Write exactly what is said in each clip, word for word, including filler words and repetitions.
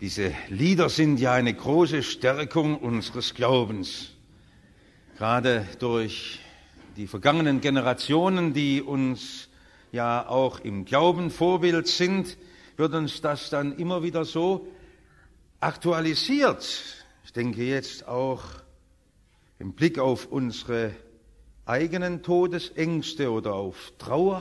Diese Lieder sind ja eine große Stärkung unseres Glaubens. Gerade durch die vergangenen Generationen, die uns ja auch im Glauben Vorbild sind, wird uns das dann immer wieder so aktualisiert. Ich denke jetzt auch im Blick auf unsere eigenen Todesängste oder auf Trauer.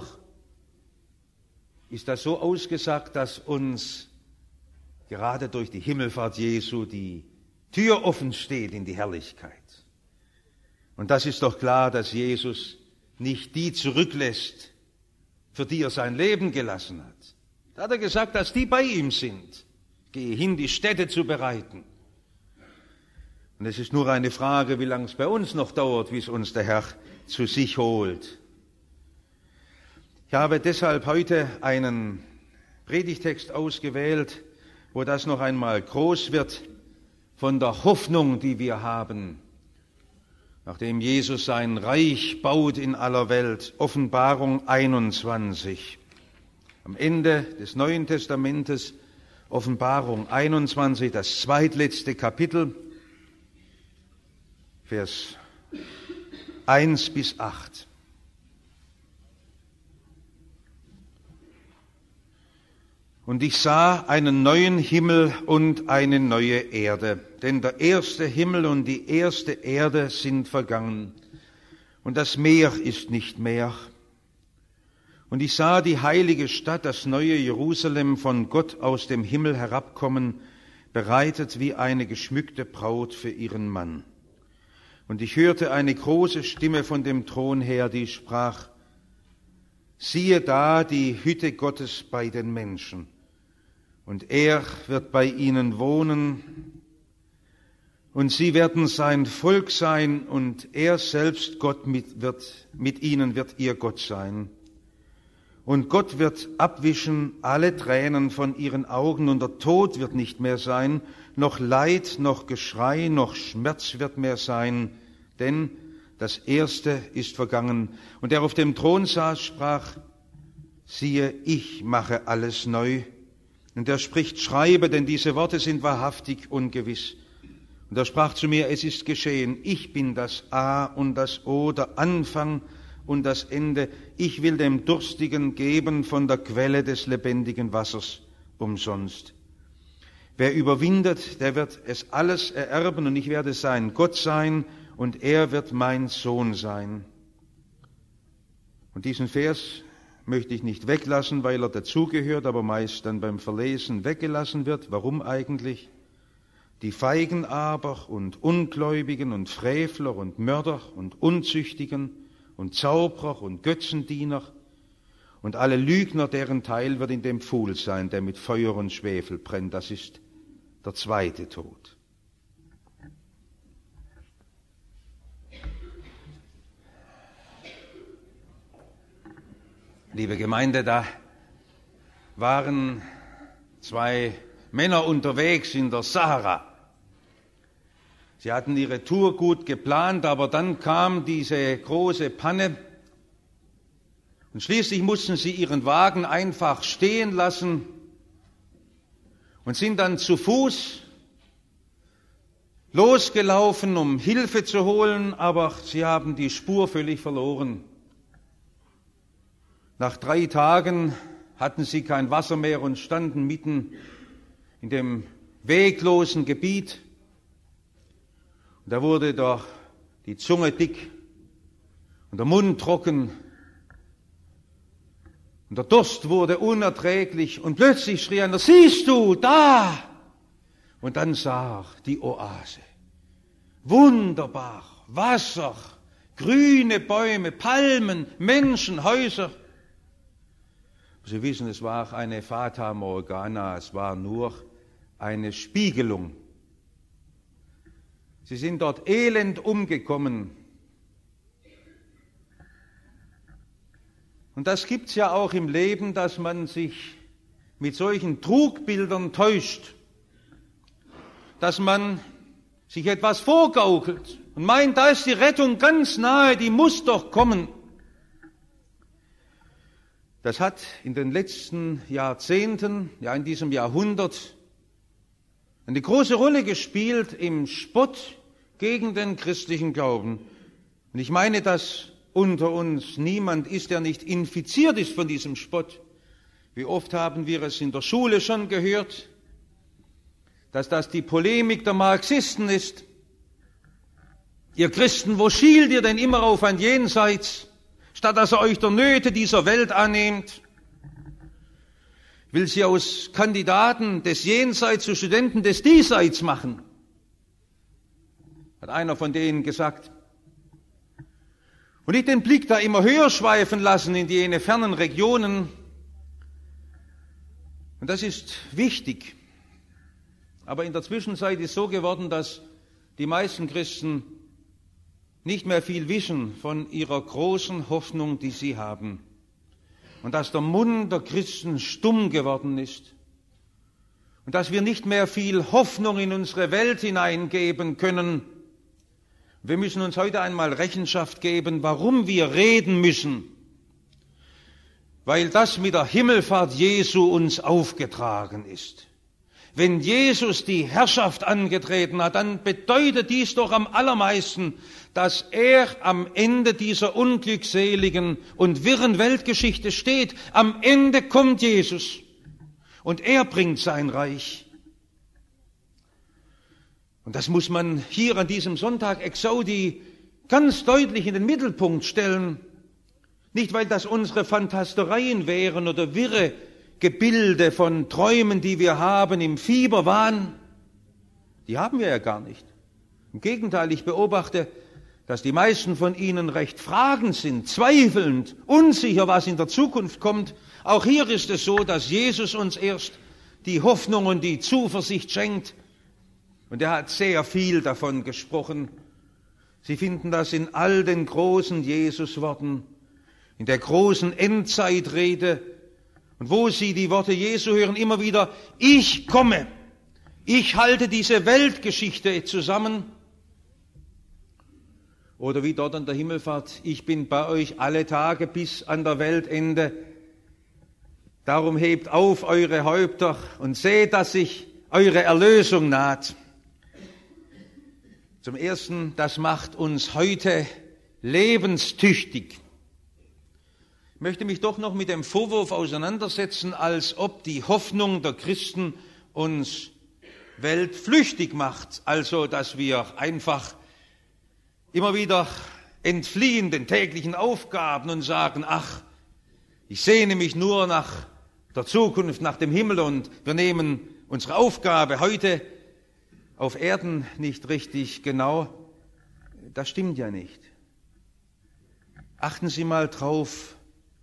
Ist das so ausgesagt, dass uns gerade durch die Himmelfahrt Jesu die Tür offen steht in die Herrlichkeit? Und das ist doch klar, dass Jesus nicht die zurücklässt, für die er sein Leben gelassen hat. Da hat er gesagt, dass die bei ihm sind. Gehe hin, die Stätte zu bereiten. Und es ist nur eine Frage, wie lange es bei uns noch dauert, bis uns der Herr zu sich holt. Ich habe deshalb heute einen Predigtext ausgewählt, wo das noch einmal groß wird von der Hoffnung, die wir haben, nachdem Jesus sein Reich baut in aller Welt. Offenbarung einundzwanzig. Am Ende des Neuen Testamentes, Offenbarung einundzwanzig, das zweitletzte Kapitel, Vers eins bis acht. Und ich sah einen neuen Himmel und eine neue Erde, denn der erste Himmel und die erste Erde sind vergangen, und das Meer ist nicht mehr. Und ich sah die heilige Stadt, das neue Jerusalem, von Gott aus dem Himmel herabkommen, bereitet wie eine geschmückte Braut für ihren Mann. Und ich hörte eine große Stimme von dem Thron her, die sprach: Siehe da die Hütte Gottes bei den Menschen, und er wird bei ihnen wohnen, und sie werden sein Volk sein, und er selbst, Gott, mit, wird, mit ihnen wird ihr Gott sein. Und Gott wird abwischen alle Tränen von ihren Augen, und der Tod wird nicht mehr sein, noch Leid, noch Geschrei, noch Schmerz wird mehr sein, denn das Erste ist vergangen. Und der auf dem Thron saß, sprach: Siehe, ich mache alles neu. Und er spricht: Schreibe, denn diese Worte sind wahrhaftig und gewiss. Und er sprach zu mir: Es ist geschehen. Ich bin das A und das O, der Anfang und das Ende. Ich will dem Durstigen geben von der Quelle des lebendigen Wassers umsonst. Wer überwindet, der wird es alles ererben, und ich werde sein Gott sein, und er wird mein Sohn sein. Und diesen Vers möchte ich nicht weglassen, weil er dazugehört, aber meist dann beim Verlesen weggelassen wird. Warum eigentlich? Die Feigen aber und Ungläubigen und Frevler und Mörder und Unzüchtigen und Zauberer und Götzendiener und alle Lügner, deren Teil wird in dem Pfuhl sein, der mit Feuer und Schwefel brennt. Das ist der zweite Tod. Liebe Gemeinde, da waren zwei Männer unterwegs in der Sahara. Sie hatten ihre Tour gut geplant, aber dann kam diese große Panne und schließlich mussten sie ihren Wagen einfach stehen lassen und sind dann zu Fuß losgelaufen, um Hilfe zu holen, aber sie haben die Spur völlig verloren. Nach drei Tagen hatten sie kein Wasser mehr und standen mitten in dem weglosen Gebiet. Und da wurde doch die Zunge dick und der Mund trocken und der Durst wurde unerträglich. Und plötzlich schrie einer: Siehst du, da! Und dann sah er die Oase. Wunderbar, Wasser, grüne Bäume, Palmen, Menschen, Häuser. Sie wissen, es war eine Fata Morgana, es war nur eine Spiegelung. Sie sind dort elend umgekommen. Und das gibt's ja auch im Leben, dass man sich mit solchen Trugbildern täuscht, dass man sich etwas vorgaukelt und meint, da ist die Rettung ganz nahe, die muss doch kommen. Das hat in den letzten Jahrzehnten, ja in diesem Jahrhundert, eine große Rolle gespielt im Spott gegen den christlichen Glauben. Und ich meine, dass unter uns niemand ist, der nicht infiziert ist von diesem Spott. Wie oft haben wir es in der Schule schon gehört, dass das die Polemik der Marxisten ist. Ihr Christen, wo schielt ihr denn immer auf ein Jenseits, statt dass ihr euch der Nöte dieser Welt annehmt? Will sie aus Kandidaten des Jenseits zu Studenten des Diesseits machen? Hat einer von denen gesagt. Und nicht den Blick da immer höher schweifen lassen in jene fernen Regionen. Und das ist wichtig. Aber in der Zwischenzeit ist so geworden, dass die meisten Christen nicht mehr viel wissen von ihrer großen Hoffnung, die sie haben. Und dass der Mund der Christen stumm geworden ist. Und dass wir nicht mehr viel Hoffnung in unsere Welt hineingeben können. Wir müssen uns heute einmal Rechenschaft geben, warum wir reden müssen. Weil das mit der Himmelfahrt Jesu uns aufgetragen ist. Wenn Jesus die Herrschaft angetreten hat, dann bedeutet dies doch am allermeisten, dass er am Ende dieser unglückseligen und wirren Weltgeschichte steht. Am Ende kommt Jesus und er bringt sein Reich. Und das muss man hier an diesem Sonntag Exaudi ganz deutlich in den Mittelpunkt stellen. Nicht, weil das unsere Fantastereien wären oder wirre Gebilde von Träumen, die wir haben im Fieberwahn. Die haben wir ja gar nicht. Im Gegenteil, ich beobachte, dass die meisten von ihnen recht fragend sind, zweifelnd, unsicher, was in der Zukunft kommt. Auch hier ist es so, dass Jesus uns erst die Hoffnung und die Zuversicht schenkt. Und er hat sehr viel davon gesprochen. Sie finden das in all den großen Jesusworten, in der großen Endzeitrede. Und wo Sie die Worte Jesu hören, immer wieder, ich komme, ich halte diese Weltgeschichte zusammen. Oder wie dort an der Himmelfahrt, ich bin bei euch alle Tage bis an der Weltende. Darum hebt auf eure Häupter und seht, dass sich eure Erlösung naht. Zum Ersten, das macht uns heute lebenstüchtig. Ich möchte mich doch noch mit dem Vorwurf auseinandersetzen, als ob die Hoffnung der Christen uns weltflüchtig macht, also dass wir einfach immer wieder entfliehen den täglichen Aufgaben und sagen, ach, ich sehne mich nur nach der Zukunft, nach dem Himmel und wir nehmen unsere Aufgabe heute auf Erden nicht richtig genau. Das stimmt ja nicht. Achten Sie mal drauf,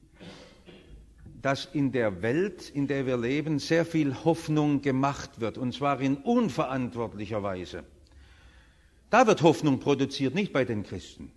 dass in der Welt, in der wir leben, sehr viel Hoffnung gemacht wird, und zwar in unverantwortlicher Weise. Da wird Hoffnung produziert, nicht bei den Christen.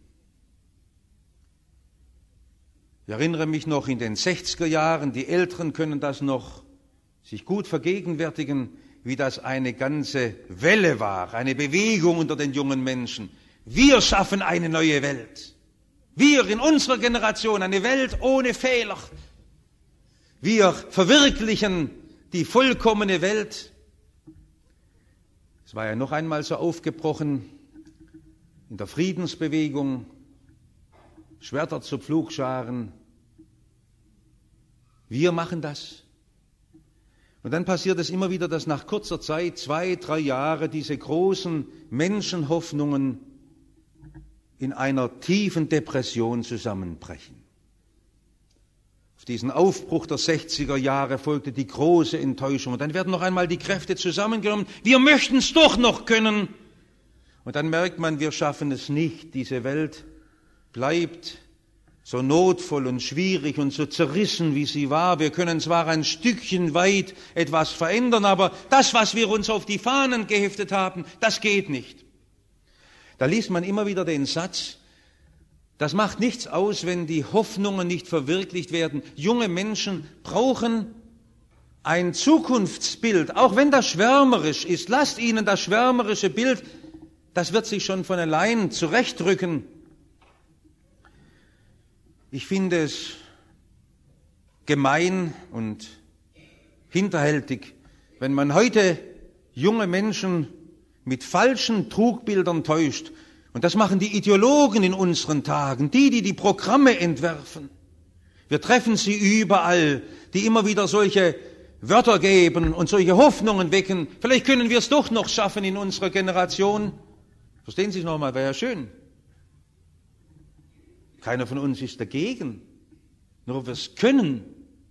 Ich erinnere mich noch in den sechziger Jahren, die Älteren können das noch sich gut vergegenwärtigen, wie das eine ganze Welle war, eine Bewegung unter den jungen Menschen. Wir schaffen eine neue Welt. Wir in unserer Generation, eine Welt ohne Fehler. Wir verwirklichen die vollkommene Welt. Es war ja noch einmal so aufgebrochen in der Friedensbewegung, Schwerter zu Pflugscharen. Wir machen das. Und dann passiert es immer wieder, dass nach kurzer Zeit, zwei, drei Jahre, diese großen Menschenhoffnungen in einer tiefen Depression zusammenbrechen. Auf diesen Aufbruch der sechziger Jahre folgte die große Enttäuschung. Und dann werden noch einmal die Kräfte zusammengenommen. Wir möchten es doch noch können. Und dann merkt man, wir schaffen es nicht. Diese Welt bleibt so notvoll und schwierig und so zerrissen, wie sie war. Wir können zwar ein Stückchen weit etwas verändern, aber das, was wir uns auf die Fahnen geheftet haben, das geht nicht. Da liest man immer wieder den Satz, das macht nichts aus, wenn die Hoffnungen nicht verwirklicht werden. Junge Menschen brauchen ein Zukunftsbild, auch wenn das schwärmerisch ist. Lasst ihnen das schwärmerische Bild, das wird sich schon von allein zurechtrücken. Ich finde es gemein und hinterhältig, wenn man heute junge Menschen mit falschen Trugbildern täuscht. Und das machen die Ideologen in unseren Tagen, die, die die Programme entwerfen. Wir treffen sie überall, die immer wieder solche Wörter geben und solche Hoffnungen wecken. Vielleicht können wir es doch noch schaffen in unserer Generation. Verstehen Sie es nochmal, wäre ja schön. Keiner von uns ist dagegen, nur ob wir es können.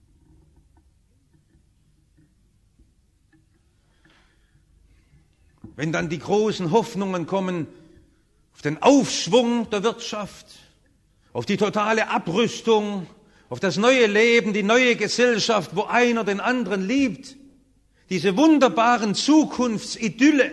Wenn dann die großen Hoffnungen kommen auf den Aufschwung der Wirtschaft, auf die totale Abrüstung, auf das neue Leben, die neue Gesellschaft, wo einer den anderen liebt, diese wunderbaren Zukunftsidylle,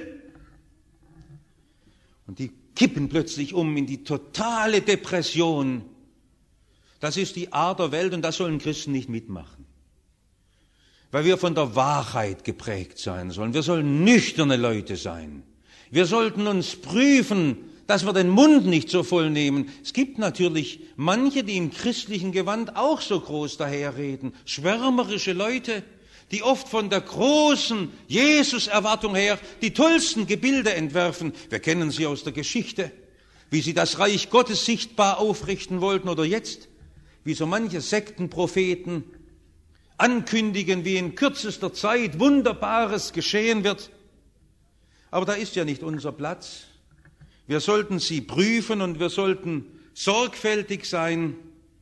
und die kippen plötzlich um in die totale Depression. Das ist die Art der Welt und das sollen Christen nicht mitmachen. Weil wir von der Wahrheit geprägt sein sollen. Wir sollen nüchterne Leute sein. Wir sollten uns prüfen, dass wir den Mund nicht so voll nehmen. Es gibt natürlich manche, die im christlichen Gewand auch so groß daherreden. Schwärmerische Leute, die oft von der großen Jesus-Erwartung her die tollsten Gebilde entwerfen. Wir kennen sie aus der Geschichte, wie sie das Reich Gottes sichtbar aufrichten wollten oder jetzt, wie so manche Sektenpropheten ankündigen, wie in kürzester Zeit Wunderbares geschehen wird. Aber da ist ja nicht unser Platz. Wir sollten sie prüfen und wir sollten sorgfältig sein,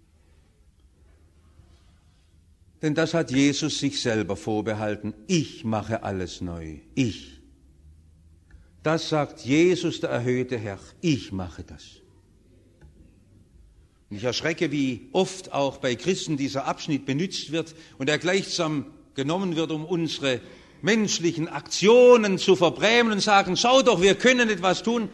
denn das hat Jesus sich selber vorbehalten. Ich mache alles neu. Ich. Das sagt Jesus, der erhöhte Herr. Ich mache das. Und ich erschrecke, wie oft auch bei Christen dieser Abschnitt benutzt wird und er gleichsam genommen wird, um unsere menschlichen Aktionen zu verbrämen und sagen, schau doch, wir können etwas tun.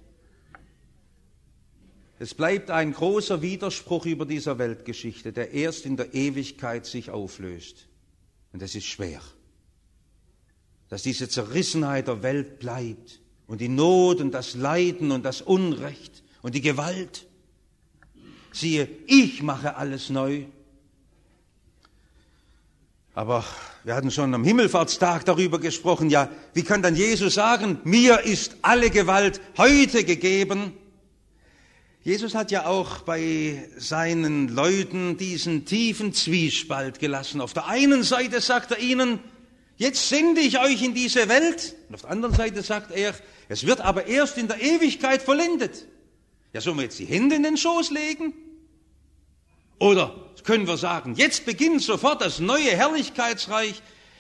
Es bleibt ein großer Widerspruch über dieser Weltgeschichte, der erst in der Ewigkeit sich auflöst. Und es ist schwer, dass diese Zerrissenheit der Welt bleibt und die Not und das Leiden und das Unrecht und die Gewalt. Siehe, ich mache alles neu. Aber wir hatten schon am Himmelfahrtstag darüber gesprochen, ja, wie kann dann Jesus sagen, mir ist alle Gewalt heute gegeben? Jesus hat ja auch bei seinen Leuten diesen tiefen Zwiespalt gelassen. Auf der einen Seite sagt er ihnen, jetzt sende ich euch in diese Welt. Und auf der anderen Seite sagt er, es wird aber erst in der Ewigkeit vollendet. Ja, sollen wir jetzt die Hände in den Schoß legen? Oder können wir sagen, jetzt beginnt sofort das neue Herrlichkeitsreich.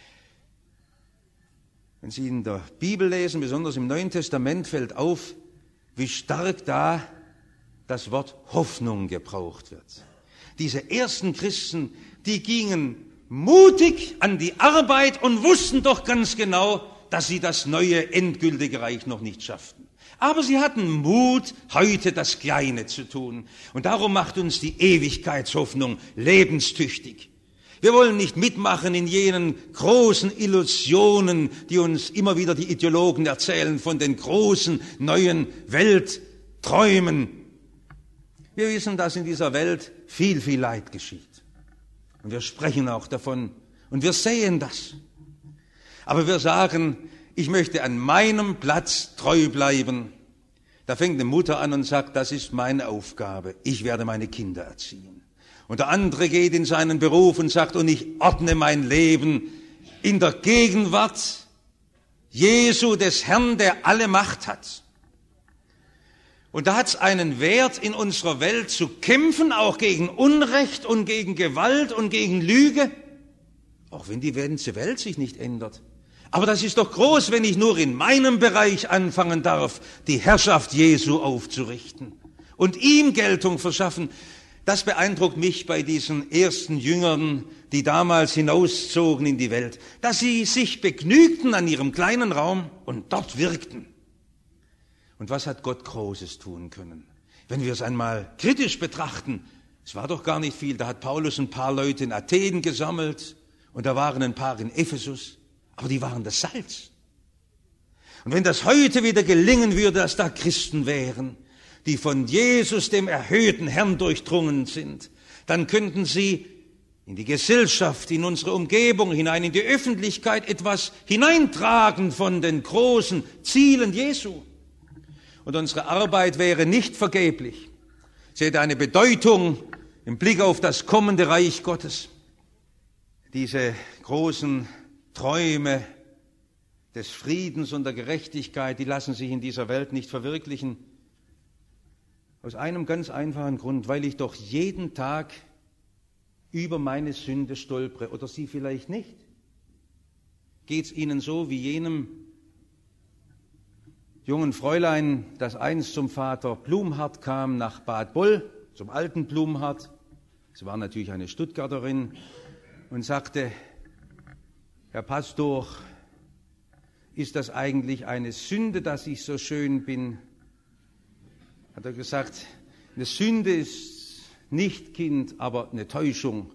Wenn Sie in der Bibel lesen, besonders im Neuen Testament, fällt auf, wie stark da das Wort Hoffnung gebraucht wird. Diese ersten Christen, die gingen mutig an die Arbeit und wussten doch ganz genau, dass sie das neue endgültige Reich noch nicht schafften. Aber sie hatten Mut, heute das Kleine zu tun. Und darum macht uns die Ewigkeitshoffnung lebenstüchtig. Wir wollen nicht mitmachen in jenen großen Illusionen, die uns immer wieder die Ideologen erzählen von den großen neuen Weltträumen. Wir wissen, dass in dieser Welt viel, viel Leid geschieht. Und wir sprechen auch davon und wir sehen das. Aber wir sagen, ich möchte an meinem Platz treu bleiben. Da fängt eine Mutter an und sagt, das ist meine Aufgabe. Ich werde meine Kinder erziehen. Und der andere geht in seinen Beruf und sagt, und ich ordne mein Leben in der Gegenwart Jesu, des Herrn, der alle Macht hat. Und da hat es einen Wert in unserer Welt zu kämpfen, auch gegen Unrecht und gegen Gewalt und gegen Lüge, auch wenn die ganze Welt sich nicht ändert. Aber das ist doch groß, wenn ich nur in meinem Bereich anfangen darf, die Herrschaft Jesu aufzurichten und ihm Geltung verschaffen. Das beeindruckt mich bei diesen ersten Jüngern, die damals hinauszogen in die Welt, dass sie sich begnügten an ihrem kleinen Raum und dort wirkten. Und was hat Gott Großes tun können? Wenn wir es einmal kritisch betrachten, es war doch gar nicht viel, da hat Paulus ein paar Leute in Athen gesammelt und da waren ein paar in Ephesus. Aber die waren das Salz. Und wenn das heute wieder gelingen würde, dass da Christen wären, die von Jesus, dem erhöhten Herrn, durchdrungen sind, dann könnten sie in die Gesellschaft, in unsere Umgebung hinein, in die Öffentlichkeit etwas hineintragen von den großen Zielen Jesu. Und unsere Arbeit wäre nicht vergeblich. Sie hätte eine Bedeutung im Blick auf das kommende Reich Gottes. Diese großen Träume des Friedens und der Gerechtigkeit, die lassen sich in dieser Welt nicht verwirklichen. Aus einem ganz einfachen Grund, weil ich doch jeden Tag über meine Sünde stolpere, oder Sie vielleicht nicht. Geht es Ihnen so wie jenem jungen Fräulein, das einst zum Vater Blumhardt kam nach Bad Boll, zum alten Blumhardt. Sie war natürlich eine Stuttgarterin und sagte: Herr Pastor, ist das eigentlich eine Sünde, dass ich so schön bin? Hat er gesagt, eine Sünde ist nicht, Kind, aber eine Täuschung.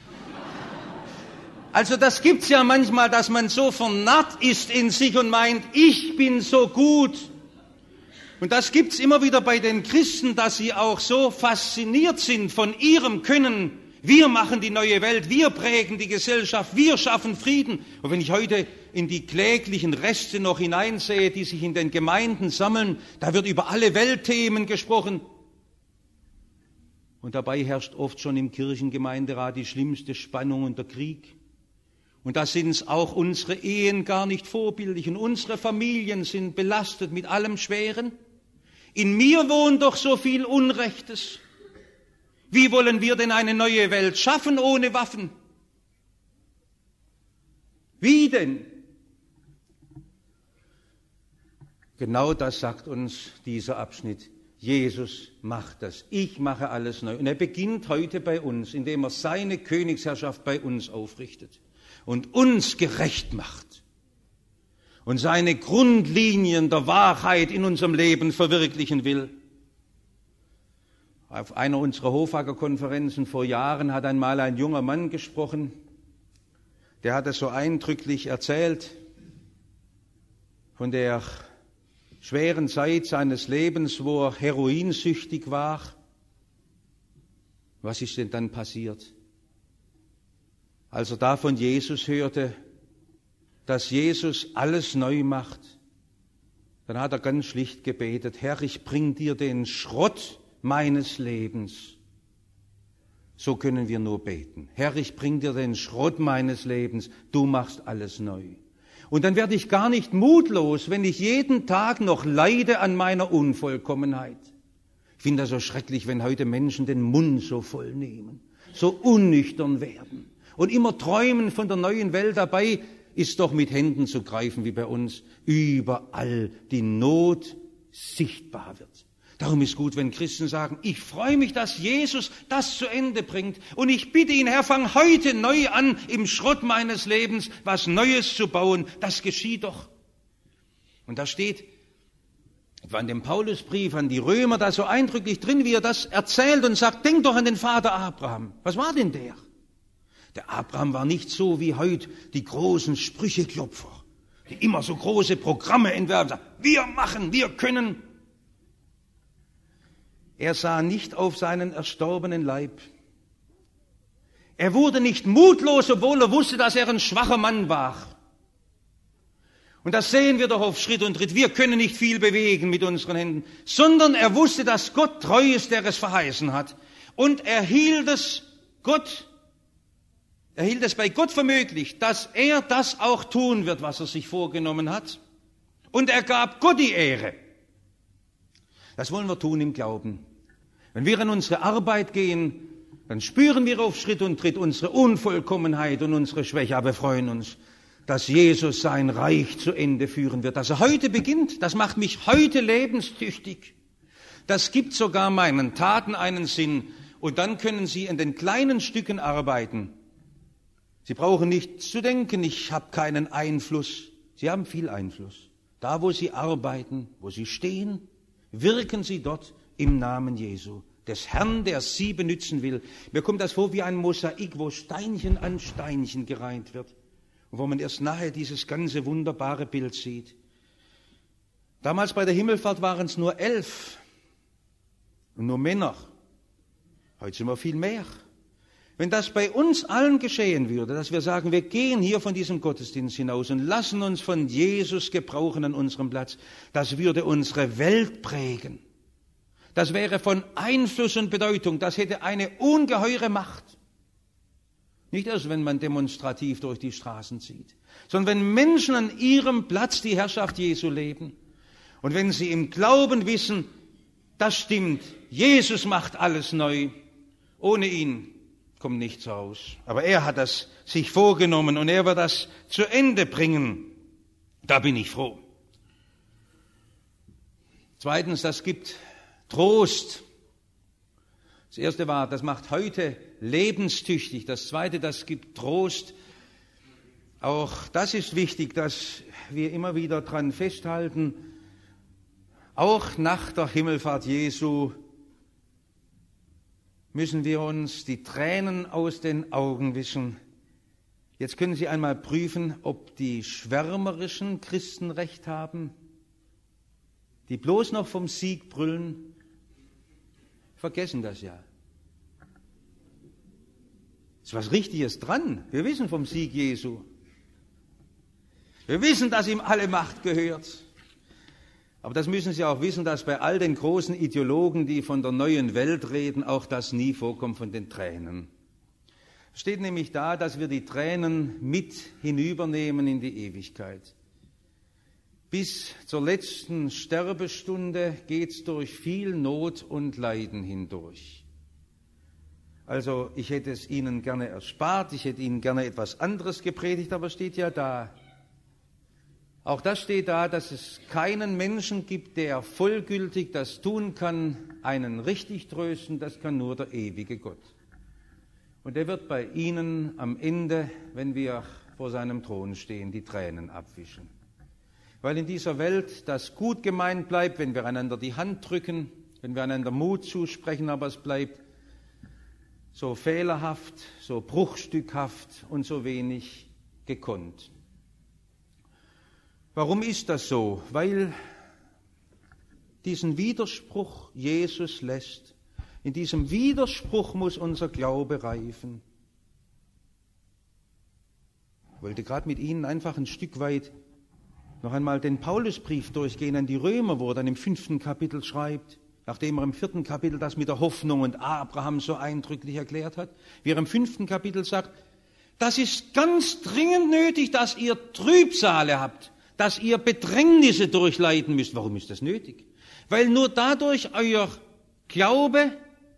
Also das gibt's ja manchmal, dass man so vernarrt ist in sich und meint, ich bin so gut. Und das gibt's immer wieder bei den Christen, dass sie auch so fasziniert sind von ihrem Können. Wir machen die neue Welt, wir prägen die Gesellschaft, wir schaffen Frieden. Und wenn ich heute in die kläglichen Reste noch hineinsehe, die sich in den Gemeinden sammeln, da wird über alle Weltthemen gesprochen. Und dabei herrscht oft schon im Kirchengemeinderat die schlimmste Spannung und der Krieg. Und da sind es auch unsere Ehen gar nicht vorbildlich und unsere Familien sind belastet mit allem Schweren. In mir wohnt doch so viel Unrechtes. Wie wollen wir denn eine neue Welt schaffen ohne Waffen? Wie denn? Genau das sagt uns dieser Abschnitt. Jesus macht das. Ich mache alles neu. Und er beginnt heute bei uns, indem er seine Königsherrschaft bei uns aufrichtet und uns gerecht macht und seine Grundlinien der Wahrheit in unserem Leben verwirklichen will. Auf einer unserer Hofacker-Konferenzen vor Jahren hat einmal ein junger Mann gesprochen, der hat es so eindrücklich erzählt von der schweren Zeit seines Lebens, wo er heroinsüchtig war. Was ist denn dann passiert? Als er da von Jesus hörte, dass Jesus alles neu macht, dann hat er ganz schlicht gebetet: Herr, ich bring dir den Schrott meines Lebens. So können wir nur beten. Herr, ich bring dir den Schrott meines Lebens, du machst alles neu. Und dann werde ich gar nicht mutlos, wenn ich jeden Tag noch leide an meiner Unvollkommenheit. Ich finde das so schrecklich, wenn heute Menschen den Mund so voll nehmen, so unnüchtern werden und immer träumen von der neuen Welt. Dabei ist doch mit Händen zu greifen, wie bei uns überall die Not sichtbar wird. Darum ist gut, wenn Christen sagen, ich freue mich, dass Jesus das zu Ende bringt. Und ich bitte ihn, Herr, fang heute neu an, im Schrott meines Lebens was Neues zu bauen. Das geschieht doch. Und da steht etwa in dem Paulusbrief an die Römer da so eindrücklich drin, wie er das erzählt und sagt, denk doch an den Vater Abraham. Was war denn der? Der Abraham war nicht so wie heute die großen Sprücheklopfer, die immer so große Programme entwerfen, sagen, wir machen, wir können. Er sah nicht auf seinen erstorbenen Leib. Er wurde nicht mutlos, obwohl er wusste, dass er ein schwacher Mann war. Und das sehen wir doch auf Schritt und Tritt. Wir können nicht viel bewegen mit unseren Händen, sondern er wusste, dass Gott treu ist, der es verheißen hat. Und er hielt es Gott, er hielt es bei Gott für möglich, dass er das auch tun wird, was er sich vorgenommen hat. Und er gab Gott die Ehre. Das wollen wir tun im Glauben. Wenn wir in unsere Arbeit gehen, dann spüren wir auf Schritt und Tritt unsere Unvollkommenheit und unsere Schwäche. Aber wir freuen uns, dass Jesus sein Reich zu Ende führen wird. Dass er heute beginnt, das macht mich heute lebenstüchtig. Das gibt sogar meinen Taten einen Sinn. Und dann können Sie in den kleinen Stücken arbeiten. Sie brauchen nicht zu denken, ich habe keinen Einfluss. Sie haben viel Einfluss. Da, wo Sie arbeiten, wo Sie stehen, wirken Sie dort im Namen Jesu, des Herrn, der Sie benützen will. Mir kommt das vor wie ein Mosaik, wo Steinchen an Steinchen gereiht wird und wo man erst nachher dieses ganze wunderbare Bild sieht. Damals bei der Himmelfahrt waren es nur elf und nur Männer. Heute sind wir viel mehr. Wenn das bei uns allen geschehen würde, dass wir sagen, wir gehen hier von diesem Gottesdienst hinaus und lassen uns von Jesus gebrauchen an unserem Platz, das würde unsere Welt prägen. Das wäre von Einfluss und Bedeutung, das hätte eine ungeheure Macht. Nicht erst, wenn man demonstrativ durch die Straßen zieht, sondern wenn Menschen an ihrem Platz die Herrschaft Jesu leben und wenn sie im Glauben wissen, das stimmt, Jesus macht alles neu, ohne ihn kommt nichts raus. Aber er hat das sich vorgenommen und er wird das zu Ende bringen. Da bin ich froh. Zweitens, das gibt Trost. Das erste war, das macht heute lebenstüchtig. Das zweite, das gibt Trost. Auch das ist wichtig, dass wir immer wieder dran festhalten. Auch nach der Himmelfahrt Jesu müssen wir uns die Tränen aus den Augen wischen. Jetzt können Sie einmal prüfen, ob die schwärmerischen Christen recht haben, die bloß noch vom Sieg brüllen, vergessen das ja. Es ist was Richtiges dran. Wir wissen vom Sieg Jesu. Wir wissen, dass ihm alle Macht gehört. Aber das müssen Sie auch wissen, dass bei all den großen Ideologen, die von der neuen Welt reden, auch das nie vorkommt von den Tränen. Es steht nämlich da, dass wir die Tränen mit hinübernehmen in die Ewigkeit. Bis zur letzten Sterbestunde geht's durch viel Not und Leiden hindurch. Also ich hätte es Ihnen gerne erspart, ich hätte Ihnen gerne etwas anderes gepredigt, aber es steht ja da. Auch das steht da, dass es keinen Menschen gibt, der vollgültig das tun kann, einen richtig trösten, das kann nur der ewige Gott. Und er wird bei Ihnen am Ende, wenn wir vor seinem Thron stehen, die Tränen abwischen. Weil in dieser Welt das gut gemeint bleibt, wenn wir einander die Hand drücken, wenn wir einander Mut zusprechen, aber es bleibt so fehlerhaft, so bruchstückhaft und so wenig gekonnt. Warum ist das so? Weil diesen Widerspruch Jesus lässt. In diesem Widerspruch muss unser Glaube reifen. Ich wollte gerade mit Ihnen einfach ein Stück weit noch einmal den Paulusbrief durchgehen an die Römer, wo er dann im fünften Kapitel schreibt, nachdem er im vierten Kapitel das mit der Hoffnung und Abraham so eindrücklich erklärt hat, wie er im fünften Kapitel sagt, das ist ganz dringend nötig, dass ihr Trübsale habt, dass ihr Bedrängnisse durchleiden müsst. Warum ist das nötig? Weil nur dadurch euer Glaube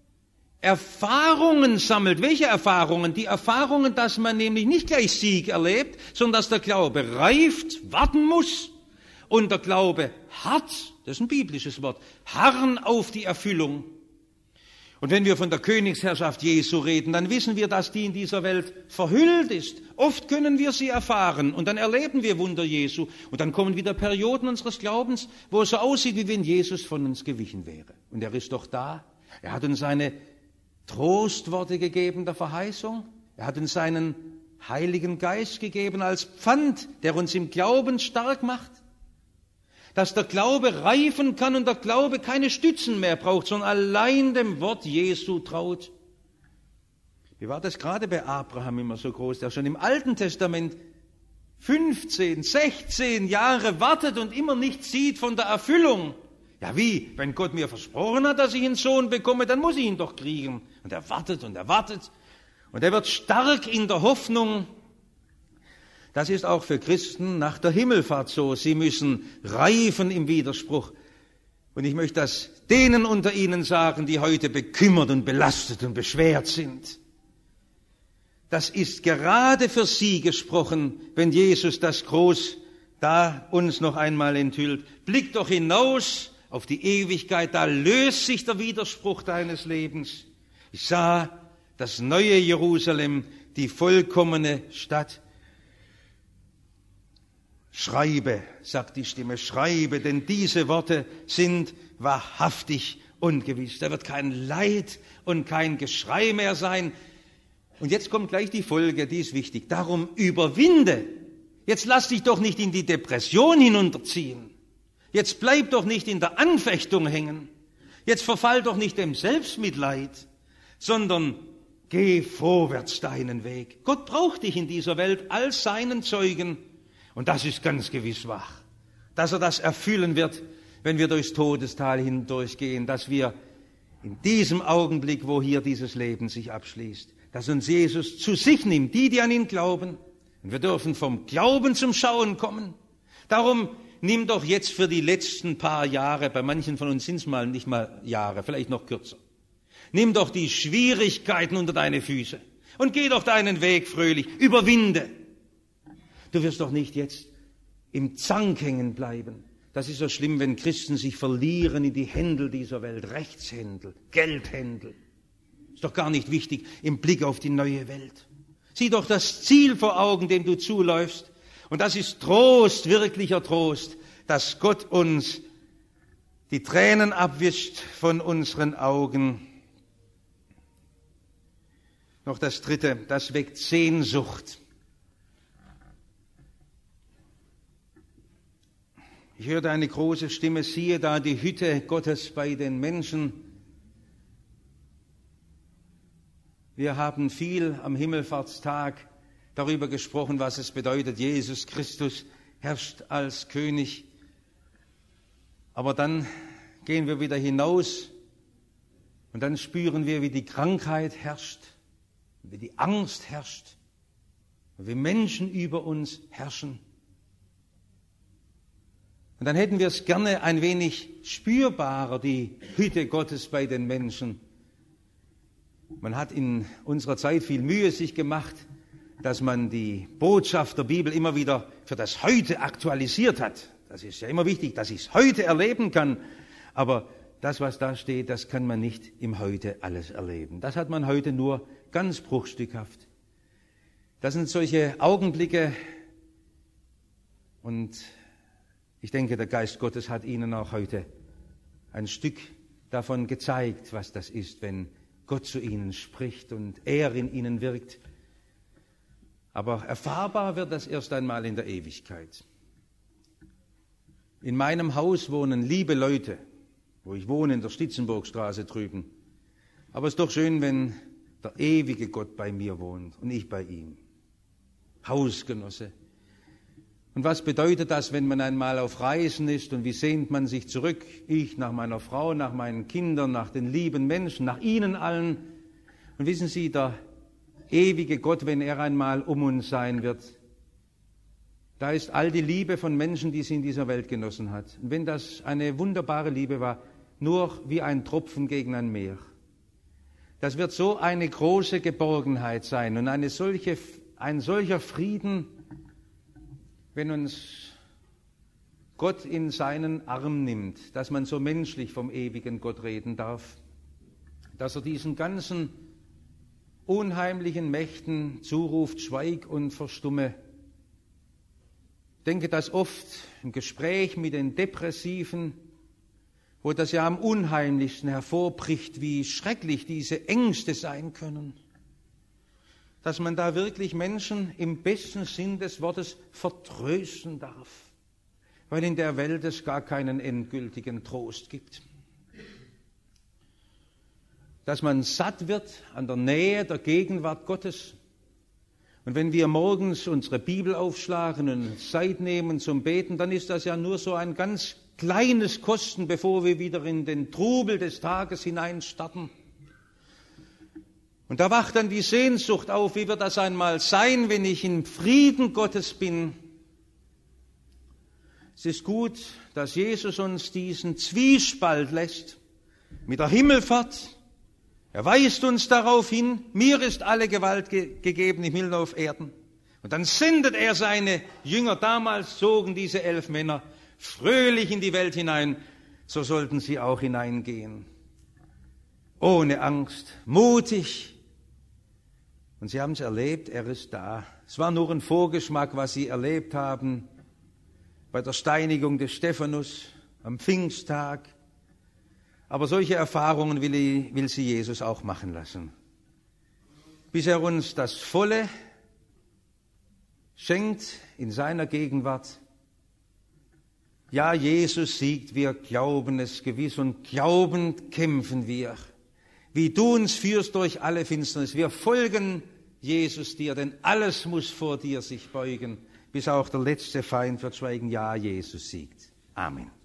Erfahrungen sammelt. Welche Erfahrungen? Die Erfahrungen, dass man nämlich nicht gleich Sieg erlebt, sondern dass der Glaube reift, warten muss und der Glaube hat, das ist ein biblisches Wort, harren auf die Erfüllung. Und wenn wir von der Königsherrschaft Jesu reden, dann wissen wir, dass die in dieser Welt verhüllt ist. Oft können wir sie erfahren und dann erleben wir Wunder Jesu. Und dann kommen wieder Perioden unseres Glaubens, wo es so aussieht, wie wenn Jesus von uns gewichen wäre. Und er ist doch da. Er hat uns seine Trostworte gegeben der Verheißung. Er hat uns seinen Heiligen Geist gegeben als Pfand, der uns im Glauben stark macht. Dass der Glaube reifen kann und der Glaube keine Stützen mehr braucht, sondern allein dem Wort Jesu traut. Wie war das gerade bei Abraham immer so groß, der schon im Alten Testament fünfzehn, sechzehn Jahre wartet und immer nichts sieht von der Erfüllung. Ja wie, wenn Gott mir versprochen hat, dass ich einen Sohn bekomme, dann muss ich ihn doch kriegen. Und er wartet und er wartet. Und er wird stark in der Hoffnung. Das ist auch für Christen nach der Himmelfahrt so. Sie müssen reifen im Widerspruch. Und ich möchte das denen unter Ihnen sagen, die heute bekümmert und belastet und beschwert sind. Das ist gerade für Sie gesprochen, wenn Jesus das groß da uns noch einmal enthüllt. Blick doch hinaus auf die Ewigkeit, da löst sich der Widerspruch deines Lebens. Ich sah das neue Jerusalem, die vollkommene Stadt. Schreibe, sagt die Stimme, schreibe, denn diese Worte sind wahrhaftig und gewiss. Da wird kein Leid und kein Geschrei mehr sein. Und jetzt kommt gleich die Folge, die ist wichtig. Darum überwinde. Jetzt lass dich doch nicht in die Depression hinunterziehen. Jetzt bleib doch nicht in der Anfechtung hängen. Jetzt verfall doch nicht dem Selbstmitleid, sondern Geh vorwärts deinen Weg. Gott braucht dich in dieser Welt als seinen Zeugen. Und das ist ganz gewiss wahr. Dass er das erfüllen wird, wenn wir durchs Todestal hindurchgehen, dass wir in diesem Augenblick, wo hier dieses Leben sich abschließt, dass uns Jesus zu sich nimmt, die, die an ihn glauben. Und wir dürfen vom Glauben zum Schauen kommen. Darum nimm doch jetzt für die letzten paar Jahre, bei manchen von uns sind es mal nicht mal Jahre, vielleicht noch kürzer, nimm doch die Schwierigkeiten unter deine Füße und geh doch deinen Weg fröhlich, überwinde. Du wirst doch nicht jetzt im Zank hängen bleiben. Das ist so schlimm, wenn Christen sich verlieren in die Händel dieser Welt, Rechtshändel, Geldhändel. Ist doch gar nicht wichtig im Blick auf die neue Welt. Sieh doch das Ziel vor Augen, dem du zuläufst. Und das ist Trost, wirklicher Trost, dass Gott uns die Tränen abwischt von unseren Augen. Noch das Dritte, das weckt Sehnsucht. Ich hörte eine große Stimme, siehe da die Hütte Gottes bei den Menschen. Wir haben viel am Himmelfahrtstag darüber gesprochen, was es bedeutet, Jesus Christus herrscht als König. Aber dann gehen wir wieder hinaus und dann spüren wir, wie die Krankheit herrscht, wie die Angst herrscht, wie Menschen über uns herrschen. Und dann hätten wir es gerne ein wenig spürbarer, die Hütte Gottes bei den Menschen. Man hat in unserer Zeit viel Mühe sich gemacht, dass man die Botschaft der Bibel immer wieder für das Heute aktualisiert hat. Das ist ja immer wichtig, dass ich es heute erleben kann. Aber das, was da steht, das kann man nicht im Heute alles erleben. Das hat man heute nur ganz bruchstückhaft. Das sind solche Augenblicke und ich denke, der Geist Gottes hat Ihnen auch heute ein Stück davon gezeigt, was das ist, wenn Gott zu Ihnen spricht und er in Ihnen wirkt. Aber erfahrbar wird das erst einmal in der Ewigkeit. In meinem Haus wohnen liebe Leute, wo ich wohne in der Stitzenburgstraße drüben. Aber es ist doch schön, wenn der ewige Gott bei mir wohnt und ich bei ihm. Hausgenosse. Und was bedeutet das, wenn man einmal auf Reisen ist und wie sehnt man sich zurück? Ich nach meiner Frau, nach meinen Kindern, nach den lieben Menschen, nach Ihnen allen. Und wissen Sie, der ewige Gott, wenn er einmal um uns sein wird, da ist all die Liebe von Menschen, die sie in dieser Welt genossen hat. Und wenn das eine wunderbare Liebe war, nur wie ein Tropfen gegen ein Meer. Das wird so eine große Geborgenheit sein und eine solche, ein solcher Frieden, wenn uns Gott in seinen Arm nimmt, dass man so menschlich vom ewigen Gott reden darf, dass er diesen ganzen unheimlichen Mächten zuruft, schweig und verstumme. Ich denke das oft im Gespräch mit den Depressiven, wo das ja am unheimlichsten hervorbricht, wie schrecklich diese Ängste sein können. Dass man da wirklich Menschen im besten Sinn des Wortes vertrösten darf, weil in der Welt es gar keinen endgültigen Trost gibt. Dass man satt wird an der Nähe der Gegenwart Gottes. Und wenn wir morgens unsere Bibel aufschlagen und Zeit nehmen zum Beten, dann ist das ja nur so ein ganz kleines Kosten, bevor wir wieder in den Trubel des Tages hineinstarten. Und da wacht dann die Sehnsucht auf, wie wird das einmal sein, wenn ich im Frieden Gottes bin. Es ist gut, dass Jesus uns diesen Zwiespalt lässt mit der Himmelfahrt. Er weist uns darauf hin, mir ist alle Gewalt ge- gegeben im Himmel und auf Erden. Und dann sendet er seine Jünger, damals zogen diese elf Männer fröhlich in die Welt hinein, so sollten sie auch hineingehen. Ohne Angst, mutig. Und sie haben es erlebt, er ist da. Es war nur ein Vorgeschmack, was sie erlebt haben bei der Steinigung des Stephanus am Pfingsttag. Aber solche Erfahrungen will, ich, will sie Jesus auch machen lassen. Bis er uns das Volle schenkt in seiner Gegenwart. Ja, Jesus siegt, wir glauben es gewiss und glaubend kämpfen wir. wie du uns führst durch alle Finsternis. Wir folgen Jesus dir, denn alles muss vor dir sich beugen, bis auch der letzte Feind wird schweigen. Ja, Jesus siegt. Amen.